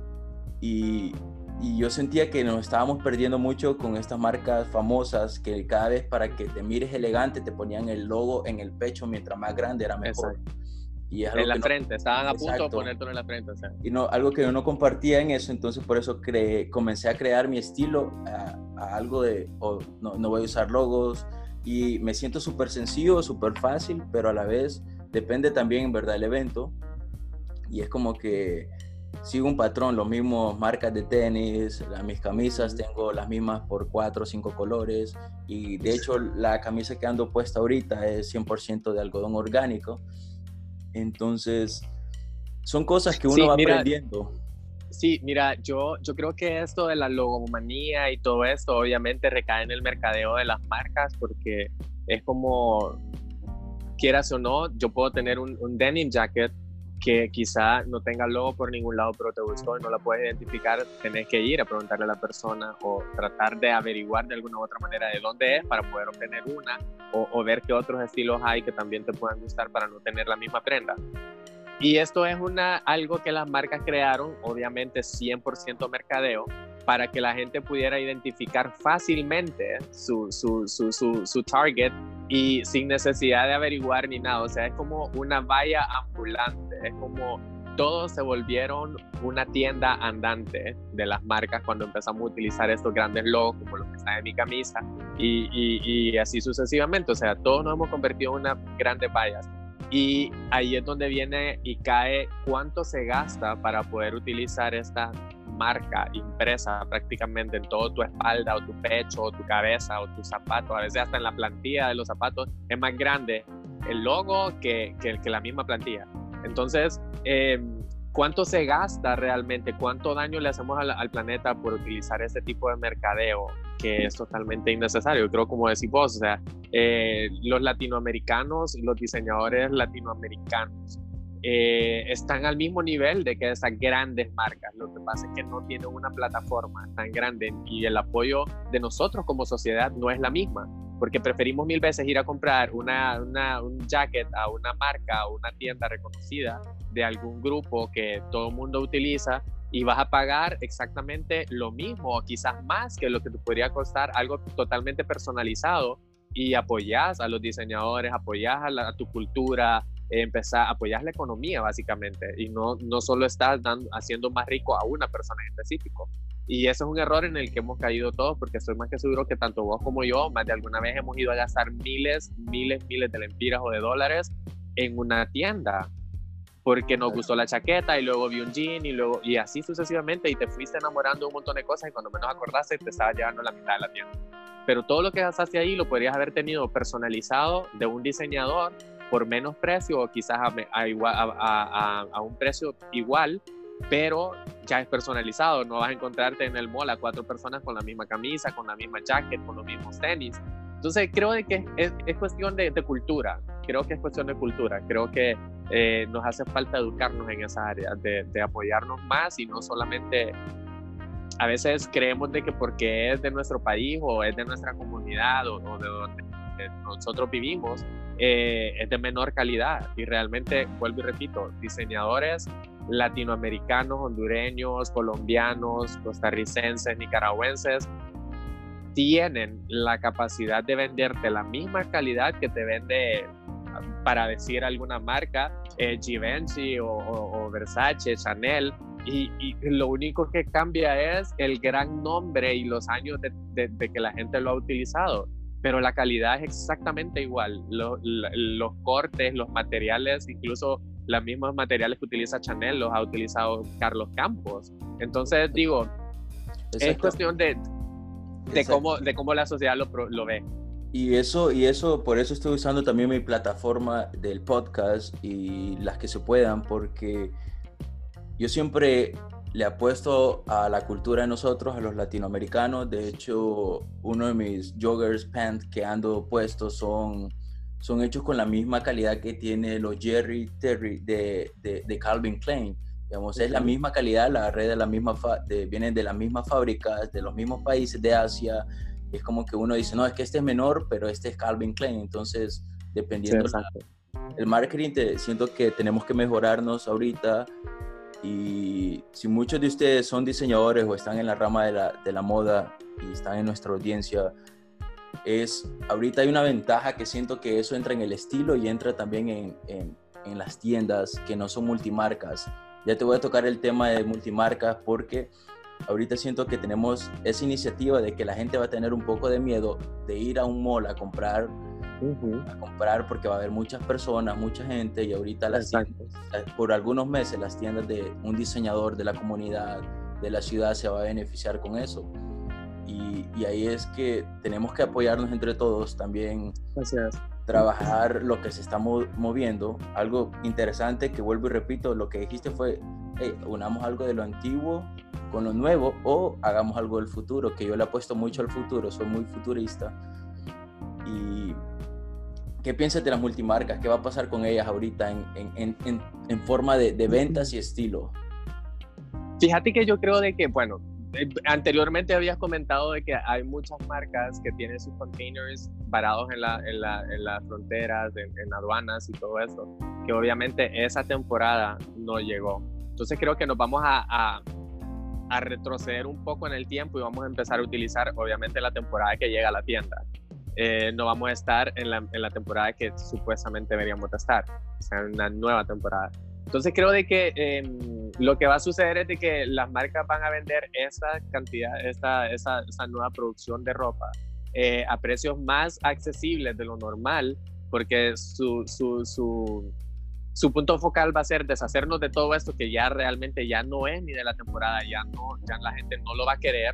y, y yo sentía que nos estábamos perdiendo mucho con estas marcas famosas que cada vez para que te mires elegante te ponían el logo en el pecho, mientras más grande era mejor. Exacto. Y es en la no, frente, estaban a exacto. punto de ponértelo en la frente. O sea. Y no, algo que yo no compartía en eso, entonces por eso creé, comencé a crear mi estilo a, a algo de, oh, no, no voy a usar logos, y me siento súper sencillo, súper fácil, pero a la vez depende también en verdad el evento y es como que sigo un patrón, los mismos marcas de tenis, las, mis camisas tengo las mismas por cuatro o cinco colores y de hecho la camisa que ando puesta ahorita es cien por ciento de algodón orgánico, entonces son cosas que uno sí, va mira, aprendiendo. Sí, mira, yo, yo creo que esto de la logomanía y todo esto obviamente recae en el mercadeo de las marcas porque es como, quieras o no, yo puedo tener un, un denim jacket que quizá no tenga logo por ningún lado, pero te gustó y no la puedes identificar, tenés que ir a preguntarle a la persona o tratar de averiguar de alguna u otra manera de dónde es para poder obtener una o, o ver qué otros estilos hay que también te puedan gustar para no tener la misma prenda. Y esto es una, algo que las marcas crearon, obviamente cien por ciento mercadeo, para que la gente pudiera identificar fácilmente su, su, su, su, su target y sin necesidad de averiguar ni nada. O sea, es como una valla ambulante, es como todos se volvieron una tienda andante de las marcas cuando empezamos a utilizar estos grandes logos como los que están en mi camisa y, y, y así sucesivamente. O sea, todos nos hemos convertido en unas grandes vallas. Y ahí es donde viene y cae cuánto se gasta para poder utilizar esta marca impresa prácticamente en todo tu espalda o tu pecho o tu cabeza o tus zapatos. A veces hasta en la plantilla de los zapatos es más grande el logo que, que, que la misma plantilla. Entonces, eh, ¿cuánto se gasta realmente? ¿Cuánto daño le hacemos al, al planeta por utilizar este tipo de mercadeo que es totalmente innecesario? Creo, como decís vos, o sea, eh, los latinoamericanos, los diseñadores latinoamericanos eh, están al mismo nivel de que esas grandes marcas. Lo que pasa es que no tienen una plataforma tan grande y el apoyo de nosotros como sociedad no es la misma, porque preferimos mil veces ir a comprar una, una, un jacket a una marca o una tienda reconocida de algún grupo que todo el mundo utiliza, y vas a pagar exactamente lo mismo o quizás más que lo que te podría costar algo totalmente personalizado, y apoyas a los diseñadores, apoyas a, la, a tu cultura, eh, empezar, apoyas la economía básicamente, y no, no solo estás dando, haciendo más rico a una persona en específico. Y ese es un error en el que hemos caído todos, porque estoy más que seguro que tanto vos como yo, más de alguna vez hemos ido a gastar miles, miles, miles de lempiras o de dólares en una tienda, porque nos gustó la chaqueta y luego vi un jean y luego y así sucesivamente, y te fuiste enamorando de un montón de cosas y cuando menos acordaste te estabas llevando la mitad de la tienda. Pero todo lo que gastaste ahí lo podrías haber tenido personalizado de un diseñador por menos precio, o quizás a, a, a, a, a un precio igual, pero ya es personalizado. No vas a encontrarte en el mall a cuatro personas con la misma camisa, con la misma jacket, con los mismos tenis. Entonces creo de que es, es cuestión de, de cultura, creo que es cuestión de cultura, creo que eh, nos hace falta educarnos en esa área, de, de apoyarnos más, y no solamente, a veces creemos de que porque es de nuestro país o es de nuestra comunidad o, o de donde nosotros vivimos, eh, es de menor calidad, y realmente, vuelvo y repito, diseñadores latinoamericanos, hondureños, colombianos, costarricenses, nicaragüenses, tienen la capacidad de venderte la misma calidad que te vende, para decir alguna marca, eh, Givenchy o, o, o Versace, Chanel, y, y lo único que cambia es el gran nombre y los años de, de, de que la gente lo ha utilizado, pero la calidad es exactamente igual. Lo, la, los cortes, los materiales, incluso los mismos materiales que utiliza Chanel los ha utilizado Carlos Campos. Entonces digo, Exacto. es cuestión de, de, cómo, de cómo la sociedad lo, lo ve. Y eso, y eso, por eso estoy usando también mi plataforma del podcast y las que se puedan, porque yo siempre le apuesto a la cultura de nosotros, a los latinoamericanos. De hecho, uno de mis joggers pants que ando puestos son, son hechos con la misma calidad que tiene los Jerry Terry de, de, de Calvin Klein. Digamos, uh-huh. Es la misma calidad, la red de la misma fa- de, vienen de las mismas fábricas, de los mismos países de Asia. Es como que uno dice, no, es que este es menor, pero este es Calvin Klein. Entonces, dependiendo sí, la, el marketing, te, siento que tenemos que mejorarnos ahorita. Y si muchos de ustedes son diseñadores o están en la rama de la, de la moda y están en nuestra audiencia, es, ahorita hay una ventaja que siento que eso entra en el estilo y entra también en, en, en las tiendas que no son multimarcas. Ya te voy a tocar el tema de multimarcas, porque ahorita siento que tenemos esa iniciativa de que la gente va a tener un poco de miedo de ir a un mall a comprar, uh-huh. a comprar porque va a haber muchas personas, mucha gente, y ahorita las tiendas, por algunos meses las tiendas de un diseñador de la comunidad, de la ciudad, se va a beneficiar con eso. Y, y ahí es que tenemos que apoyarnos entre todos también. Gracias. Trabajar lo que se está moviendo. Algo interesante que vuelvo y repito, lo que dijiste fue, hey, unamos algo de lo antiguo con lo nuevo o hagamos algo del futuro, que yo le apuesto mucho al futuro, soy muy futurista. Y ¿qué piensas de las multimarcas? ¿Qué va a pasar con ellas ahorita en, en, en, en forma de, de ventas y estilo? Fíjate que yo creo de que, bueno, anteriormente habías comentado de que hay muchas marcas que tienen sus containers varados en, la, en, la, en las fronteras, en, en aduanas y todo eso, que obviamente esa temporada no llegó. Entonces creo que nos vamos a, a, a retroceder un poco en el tiempo y vamos a empezar a utilizar obviamente la temporada que llega a la tienda. Eh, no vamos a estar en la, en la temporada que supuestamente deberíamos estar, o sea, en una nueva temporada. Entonces creo de que eh, lo que va a suceder es de que las marcas van a vender esa cantidad, esta, esa, esa nueva producción de ropa eh, a precios más accesibles de lo normal, porque su, su, su, su punto focal va a ser deshacernos de todo esto que ya realmente ya no es ni de la temporada, ya, no, ya la gente no lo va a querer,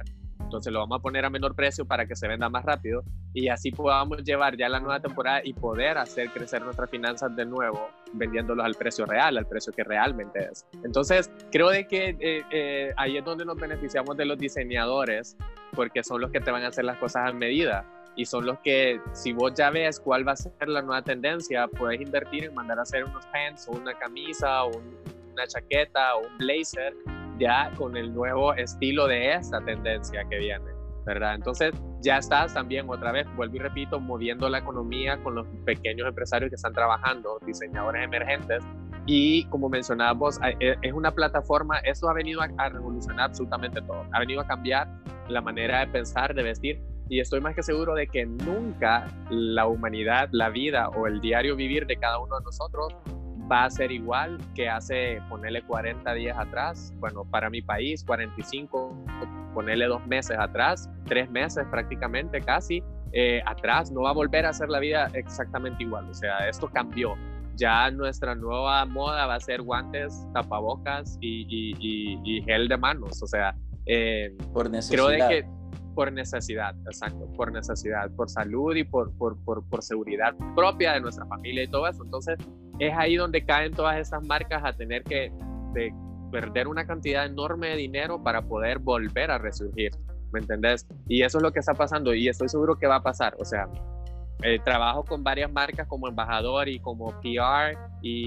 entonces lo vamos a poner a menor precio para que se venda más rápido y así podamos llevar ya la nueva temporada y poder hacer crecer nuestras finanzas de nuevo vendiéndolos al precio real, al precio que realmente es. Entonces creo de que eh, eh, ahí es donde nos beneficiamos de los diseñadores, porque son los que te van a hacer las cosas a medida y son los que, si vos ya ves cuál va a ser la nueva tendencia, puedes invertir en mandar a hacer unos pants o una camisa o un, una chaqueta o un blazer ya con el nuevo estilo de esta tendencia que viene, ¿verdad? Entonces ya estás también otra vez, vuelvo y repito, moviendo la economía con los pequeños empresarios que están trabajando, diseñadores emergentes. Y como mencionabas vos, es una plataforma, eso ha venido a, a revolucionar absolutamente todo, ha venido a cambiar la manera de pensar, de vestir, y estoy más que seguro de que nunca la humanidad, la vida o el diario vivir de cada uno de nosotros va a ser igual que hace, ponerle cuarenta días atrás, bueno, para mi país, cuarenta y cinco, ponerle dos meses atrás, tres meses prácticamente casi, eh, atrás, no va a volver a ser la vida exactamente igual, o sea, esto cambió. Ya nuestra nueva moda va a ser guantes, tapabocas y, y, y, y gel de manos, o sea, eh, por necesidad. Creo de que por necesidad, exacto, por necesidad, por salud y por, por, por, por seguridad propia de nuestra familia y todo eso. Entonces, es ahí donde caen todas estas marcas a tener que de perder una cantidad enorme de dinero para poder volver a resurgir, ¿me entendés? Y eso es lo que está pasando y estoy seguro que va a pasar, o sea, eh, trabajo con varias marcas como embajador y como P R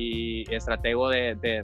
y estratego de, de,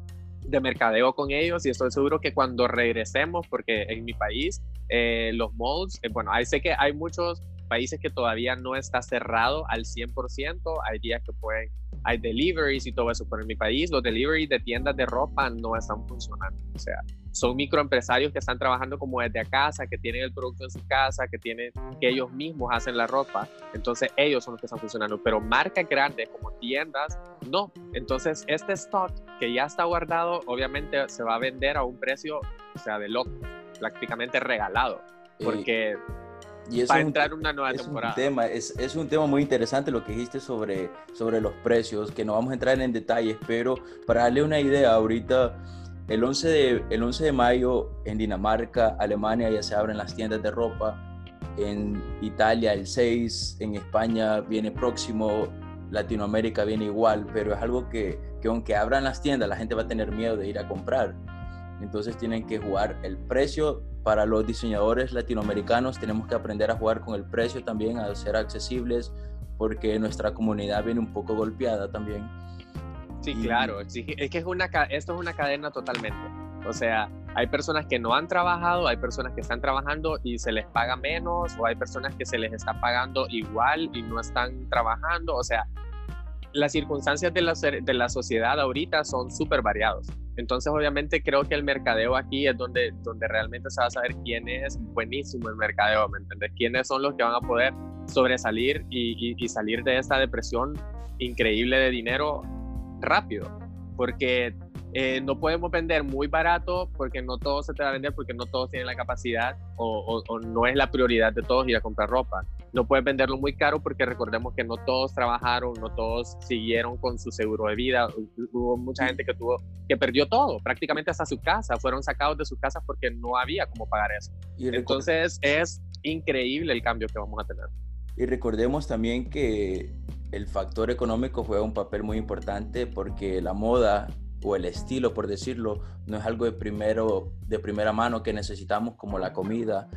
de mercadeo con ellos y estoy seguro que cuando regresemos, porque en mi país eh, los malls, eh, bueno, ahí sé que hay muchos países que todavía no está cerrado al cien por ciento, hay días que pueden, hay deliveries y todo eso, pero en mi país los deliveries de tiendas de ropa no están funcionando, o sea, son microempresarios que están trabajando como desde a casa, que tienen el producto en su casa, que tienen, que ellos mismos hacen la ropa, entonces ellos son los que están funcionando, pero marcas grandes como tiendas, no, entonces este stock que ya está guardado, obviamente se va a vender a un precio, o sea, de loco, prácticamente regalado, porque eh, y eso va a es entrar un, una nueva es temporada. Un tema, es, es un tema muy interesante lo que dijiste sobre, sobre los precios, que no vamos a entrar en detalles, pero para darle una idea, ahorita el once de, el once de mayo en Dinamarca, Alemania ya se abren las tiendas de ropa, en Italia el seis, en España viene próximo, Latinoamérica viene igual, pero es algo que, que aunque abran las tiendas, la gente va a tener miedo de ir a comprar. Entonces tienen que jugar el precio. Para los diseñadores latinoamericanos tenemos que aprender a jugar con el precio también, a ser accesibles, porque nuestra comunidad viene un poco golpeada también. Sí, y... claro, sí, es que es una, esto es una cadena totalmente. O sea, hay personas que no han trabajado, hay personas que están trabajando y se les paga menos, o hay personas que se les está pagando igual y no están trabajando. O sea, las circunstancias de la, de la sociedad ahorita son súper variados. Entonces, obviamente, creo que el mercadeo aquí es donde, donde realmente se va a saber quién es buenísimo el mercadeo, ¿me entiendes? Quiénes son los que van a poder sobresalir y, y, y salir de esta depresión increíble de dinero rápido. Porque eh, no podemos vender muy barato porque no todo se te va a vender, porque no todos tienen la capacidad o, o, o no es la prioridad de todos ir a comprar ropa. No puedes venderlo muy caro porque recordemos que no todos trabajaron, no todos siguieron con su seguro de vida. Hubo mucha gente que tuvo que perdió todo, prácticamente hasta su casa, fueron sacados de sus casas porque no había cómo pagar eso. Y entonces es increíble el cambio que vamos a tener. Y recordemos también que el factor económico juega un papel muy importante porque la moda o el estilo, por decirlo, no es algo de, primero, de primera mano que necesitamos como la comida.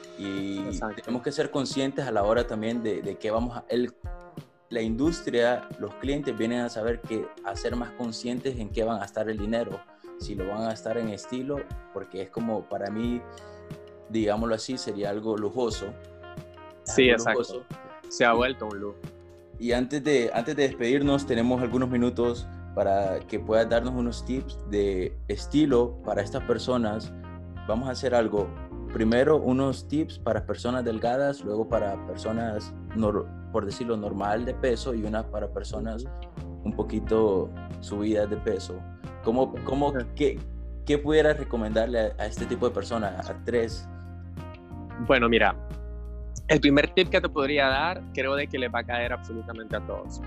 Y Exacto. Tenemos que ser conscientes a la hora también de, de que vamos a... El, la industria, los clientes vienen a saber que a ser más conscientes en qué van a gastar el dinero. Si lo van a gastar en estilo, porque es como para mí, digámoslo así, sería algo lujoso. Sí, algo exacto. Lujoso. Se ha vuelto un lujo. Y antes de, antes de despedirnos, tenemos algunos minutos para que puedas darnos unos tips de estilo para estas personas. Vamos a hacer algo. Primero, unos tips para personas delgadas, luego para personas, por decirlo, normal de peso y una para personas un poquito subidas de peso. ¿Cómo, cómo, qué, qué pudieras recomendarle a, a este tipo de personas, a tres? Bueno, mira, el primer tip que te podría dar, creo de que les va a caer absolutamente a todos.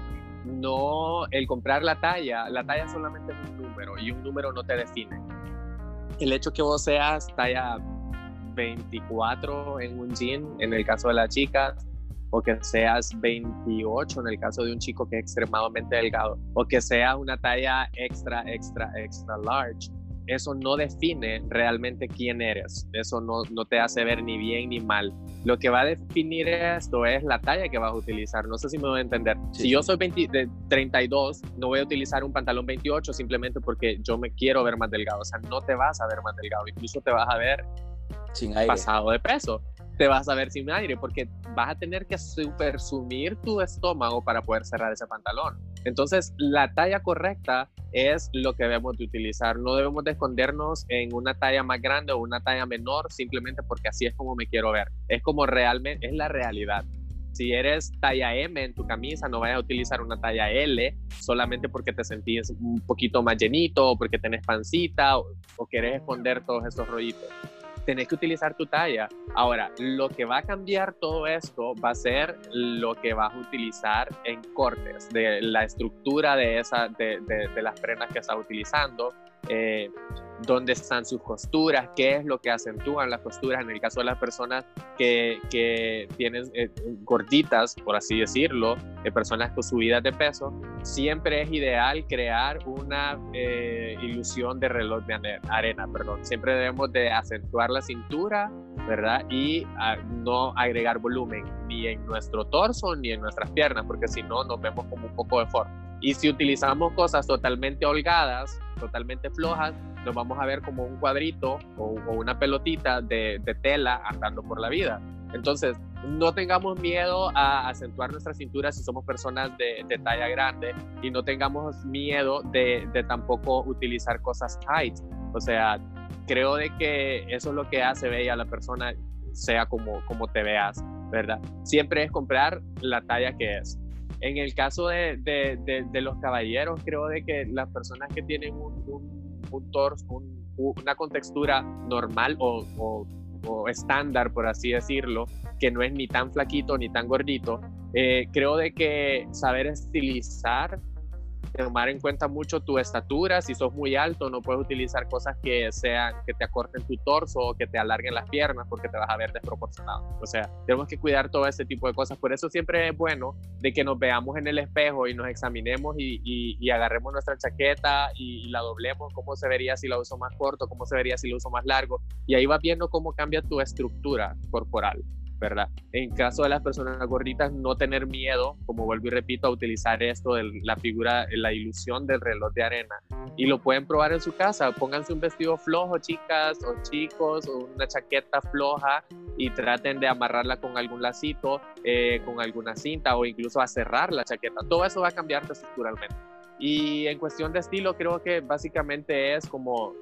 No, el comprar la talla, la talla solamente es un número y un número no te define. El hecho que vos seas talla veinticuatro en un jean, en el caso de las chicas, o que seas veintiocho en el caso de un chico que es extremadamente delgado, o que sea una talla extra, extra, extra large. Eso no define realmente quién eres. Eso no, no te hace ver ni bien ni mal. Lo que va a definir esto es la talla que vas a utilizar. No sé si me voy a entender. Sí, si sí. yo soy veinte, de treinta y dos, no voy a utilizar un pantalón veintiocho simplemente porque yo me quiero ver más delgado. O sea, no te vas a ver más delgado. Incluso te vas a ver sin aire, pasado de peso. Te vas a ver sin aire porque vas a tener que supersumir tu estómago para poder cerrar ese pantalón. Entonces, la talla correcta es lo que debemos de utilizar. No debemos de escondernos en una talla más grande o una talla menor simplemente porque así es como me quiero ver. Es como realmente, es la realidad. Si eres talla M en tu camisa, no vayas a utilizar una talla L solamente porque te sentís un poquito más llenito o porque tenés pancita o, o querés esconder todos esos rollitos. Tenés que utilizar tu talla. Ahora, lo que va a cambiar todo esto va a ser lo que vas a utilizar en cortes, de la estructura de, esa, de, de, de las prendas que estás utilizando, eh, dónde están sus costuras, qué es lo que acentúan las costuras. En el caso de las personas que, que tienen eh, gorditas, por así decirlo, eh, personas con subidas de peso, siempre es ideal crear una eh, ilusión de reloj de arena, perdón. Siempre debemos de acentuar la cintura, ¿verdad? Y a, no agregar volumen ni en nuestro torso ni en nuestras piernas, porque si no nos vemos como un poco deformes. Y si utilizamos cosas totalmente holgadas, totalmente flojas, nos vamos a ver como un cuadrito o, o una pelotita de, de tela andando por la vida. Entonces, no tengamos miedo a acentuar nuestra cintura si somos personas de, de talla grande, y no tengamos miedo de, de tampoco utilizar cosas tight. O sea, creo de que eso es lo que hace bella a la persona, sea como, como te veas, ¿verdad? Siempre es comprar la talla que es. En el caso de, de, de, de los caballeros, creo de que las personas que tienen un, un, un torso, un, una contextura normal o, o, o estándar, por así decirlo, que no es ni tan flaquito ni tan gordito, eh, creo de que saber estilizar, tomar en cuenta mucho tu estatura. Si sos muy alto, no puedes utilizar cosas que sean, que te acorten tu torso o que te alarguen las piernas porque te vas a ver desproporcionado. O sea, tenemos que cuidar todo ese tipo de cosas. Por eso siempre es bueno de que nos veamos en el espejo y nos examinemos y, y, y agarremos nuestra chaqueta y, y la doblemos, cómo se vería si la uso más corto, cómo se vería si la uso más largo, y ahí vas viendo cómo cambia tu estructura corporal, ¿verdad? En caso de las personas gorditas, no tener miedo, como vuelvo y repito, a utilizar esto de la figura, la ilusión del reloj de arena, y lo pueden probar en su casa. Pónganse un vestido flojo, chicas o chicos, o una chaqueta floja, y traten de amarrarla con algún lacito, eh, con alguna cinta, o incluso a cerrar la chaqueta. Todo eso va a cambiar estructuralmente. Y en cuestión de estilo, creo que básicamente es como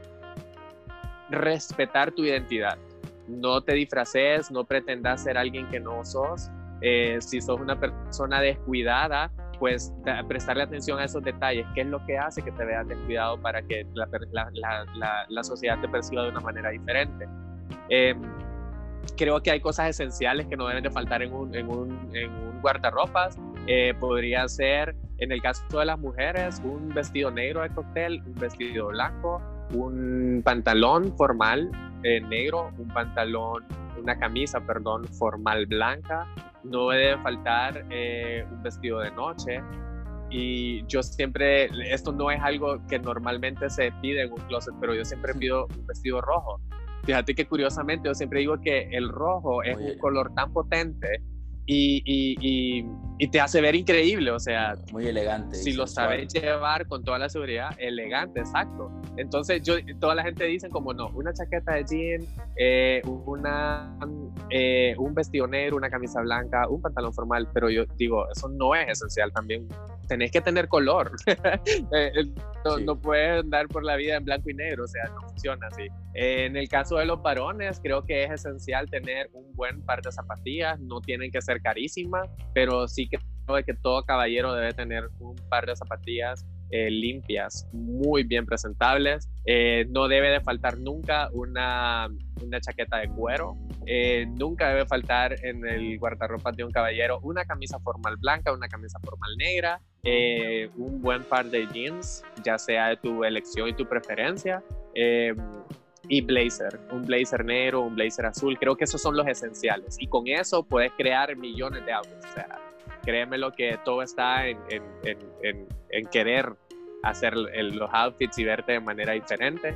respetar tu identidad. No te disfraces, no pretendas ser alguien que no sos. Eh, si sos una persona descuidada, pues prestarle atención a esos detalles. ¿Qué es lo que hace que te veas descuidado para que la, la, la, la, la sociedad te perciba de una manera diferente? Eh, creo que hay cosas esenciales que no deben de faltar en un, en un, en un guardarropas. Eh, podría ser, en el caso de las mujeres, un vestido negro de cóctel, un vestido blanco, un pantalón formal eh, negro, un pantalón, una camisa, perdón, formal blanca. No debe faltar eh, un vestido de noche. Y yo siempre, esto no es algo que normalmente se pide en un closet, pero yo siempre pido un vestido rojo. Fíjate que curiosamente yo siempre digo que el rojo es Oye. un color tan potente y, y, y, y te hace ver increíble, o sea, muy elegante. Si lo sabes llevar con toda la seguridad, elegante, exacto. Entonces yo, toda la gente dice como no, una chaqueta de jean, eh, una, eh, un vestido negro, una camisa blanca, un pantalón formal, pero yo digo, eso no es esencial. También tenés que tener color. no, sí. no puedes andar por la vida en blanco y negro, o sea, no funciona así. Eh, en el caso de los varones, creo que es esencial tener un buen par de zapatillas. No tienen que ser carísimas, pero sí que creo que todo caballero debe tener un par de zapatillas eh, limpias, muy bien presentables. Eh, no debe de faltar nunca una, una chaqueta de cuero. Eh, nunca debe faltar en el guardarropa de un caballero una camisa formal blanca, una camisa formal negra, eh, un buen par de jeans, ya sea de tu elección y tu preferencia. Eh, y blazer, un blazer negro, un blazer azul. Creo que esos son los esenciales. Y con eso puedes crear millones de outfits. O sea, créeme lo que todo está en, en, en, en, en querer hacer el, los outfits y verte de manera diferente.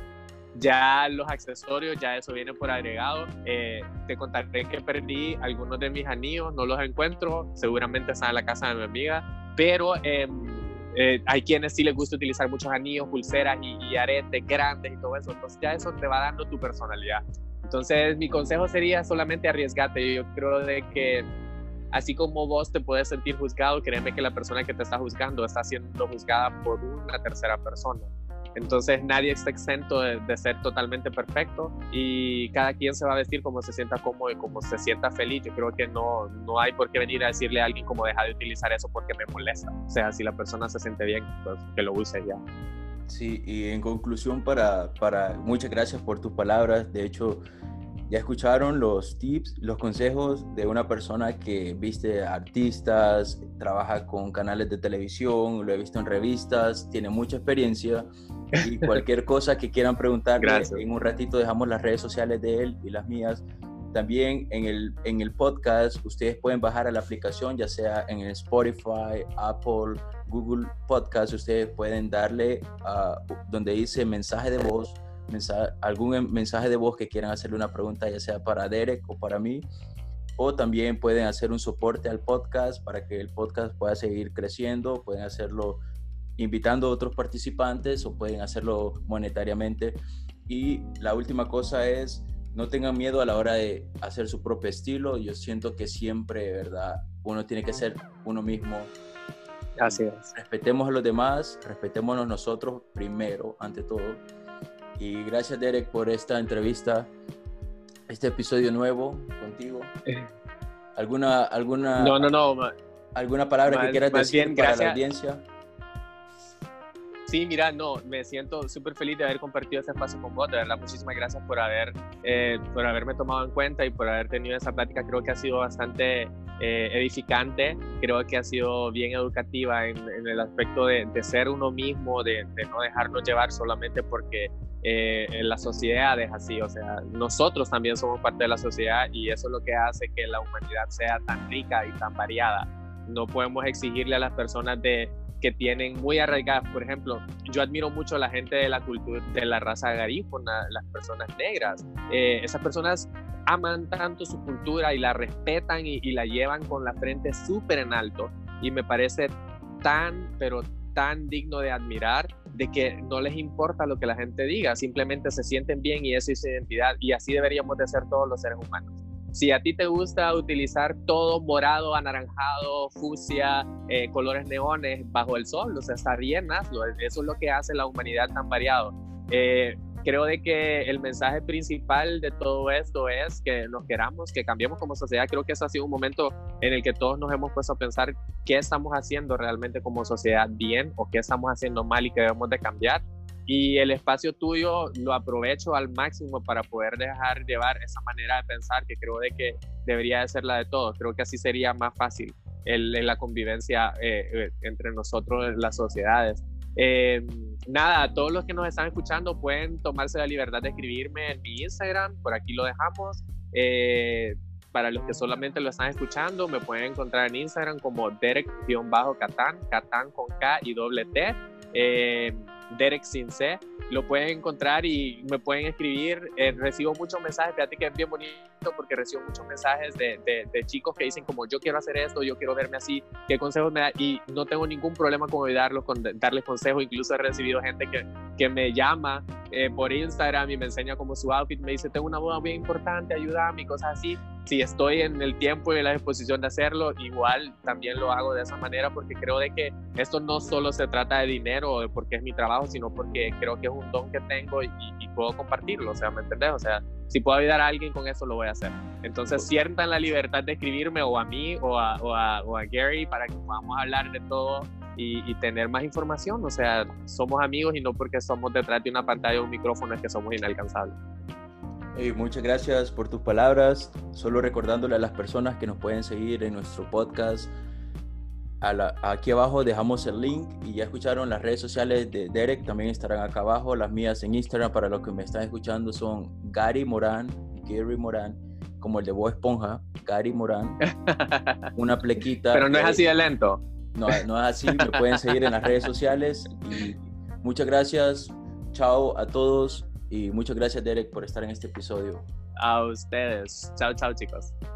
Ya los accesorios, ya eso viene por agregado. Eh, te contaré que perdí algunos de mis anillos, no los encuentro, seguramente están en la casa de mi amiga, pero eh, eh, hay quienes sí les gusta utilizar muchos anillos, pulseras y, y aretes grandes y todo eso, entonces ya eso te va dando tu personalidad. Entonces mi consejo sería solamente arriesgate. Yo creo de que así como vos te puedes sentir juzgado, créeme que la persona que te está juzgando está siendo juzgada por una tercera persona. Entonces nadie está exento de, de ser totalmente perfecto y cada quien se va a vestir como se sienta cómodo y como se sienta feliz. Yo creo que no, no hay por qué venir a decirle a alguien como deja de utilizar eso porque me molesta. O sea, si la persona se siente bien, pues que lo use ya. Sí, y en conclusión, para, para muchas gracias por tus palabras. De hecho, ya escucharon los tips, los consejos de una persona que viste artistas, trabaja con canales de televisión, lo he visto en revistas, tiene mucha experiencia y cualquier cosa que quieran preguntarle, gracias. En un ratito dejamos las redes sociales de él y las mías. También en el, en el podcast ustedes pueden bajar a la aplicación, ya sea en el Spotify, Apple, Google Podcast. Ustedes pueden darle a donde dice mensaje de voz, mensaje, algún mensaje de voz que quieran hacerle una pregunta, ya sea para Derek o para mí, o también pueden hacer un soporte al podcast para que el podcast pueda seguir creciendo. Pueden hacerlo invitando a otros participantes o pueden hacerlo monetariamente. Y la última cosa es, no tengan miedo a la hora de hacer su propio estilo. Yo siento que siempre, ¿verdad?, uno tiene que ser uno mismo. Así es. Respetemos a los demás, respetémonos nosotros primero, ante todo. Y gracias, Derek, por esta entrevista, este episodio nuevo contigo. ¿Alguna, alguna, no, no, no, alguna palabra más, que quieras decir bien, para la audiencia? Sí, mira, no, me siento súper feliz de haber compartido este espacio con vos. De verdad, muchísimas gracias por, haber, eh, por haberme tomado en cuenta y por haber tenido esa plática. Creo que ha sido bastante eh, edificante, creo que ha sido bien educativa en, en el aspecto de, de ser uno mismo, de, de no dejarnos llevar solamente porque eh, la sociedad es así. O sea, nosotros también somos parte de la sociedad y eso es lo que hace que la humanidad sea tan rica y tan variada. No podemos exigirle a las personas de que tienen muy arraigadas, por ejemplo, yo admiro mucho a la gente de la cultura, de la raza garífuna, las personas negras. Eh, esas personas aman tanto su cultura y la respetan y, y la llevan con la frente súper en alto, y me parece tan, pero tan digno de admirar, de que no les importa lo que la gente diga, simplemente se sienten bien y eso es su identidad, y así deberíamos de ser todos los seres humanos. Si a ti te gusta utilizar todo morado, anaranjado, fucsia, eh, colores neones bajo el sol, o sea, está bien, hazlo. Eso es lo que hace la humanidad tan variado. Eh, creo de que el mensaje principal de todo esto es que nos queramos, que cambiemos como sociedad. Creo que eso ha sido un momento en el que todos nos hemos puesto a pensar qué estamos haciendo realmente como sociedad bien o qué estamos haciendo mal y que debemos de cambiar. Y el espacio tuyo lo aprovecho al máximo para poder dejar llevar esa manera de pensar que creo de que debería de ser la de todos. Creo que así sería más fácil el, el la convivencia eh, entre nosotros, las sociedades. Eh, nada, a todos los que nos están escuchando pueden tomarse la libertad de escribirme en mi Instagram, por aquí lo dejamos. Eh, para los que solamente lo están escuchando, me pueden encontrar en Instagram como Derek-Catán, Catán con K y doble T. Eh, Derek sin C, lo pueden encontrar y me pueden escribir. Eh, recibo muchos mensajes, fíjate que es bien bonito porque recibo muchos mensajes de, de, de chicos que dicen como yo quiero hacer esto, yo quiero verme así, qué consejos me da, y no tengo ningún problema con ayudarlos, con darles consejos. Incluso he recibido gente que, que me llama eh, por Instagram y me enseña como su outfit, me dice tengo una boda muy importante, ayúdame y cosas así. Si estoy en el tiempo y en la disposición de hacerlo, igual también lo hago de esa manera, porque creo de que esto no solo se trata de dinero o de porque es mi trabajo, sino porque creo que es un don que tengo y, y puedo compartirlo. O sea, ¿me entendés? O sea, si puedo ayudar a alguien con eso, lo voy a hacer. Entonces, sientan la libertad de escribirme o a mí o a, o a, o a Gary para que podamos hablar de todo y, y tener más información. O sea, somos amigos y no porque somos detrás de una pantalla o un micrófono es que somos inalcanzables. Hey, muchas gracias por tus palabras. Solo recordándole a las personas que nos pueden seguir en nuestro podcast a la, aquí abajo dejamos el link y ya escucharon las redes sociales de Derek, también estarán acá abajo. Las mías en Instagram para los que me están escuchando son Gary Morán, Gary Morán, como el de Bob Esponja, Gary Morán, una plequita. Pero no de, es así de lento. No, no es así, me pueden seguir en las redes sociales y muchas gracias, chao a todos y muchas gracias Derek por estar en este episodio. A ustedes. Chao, chao chicos.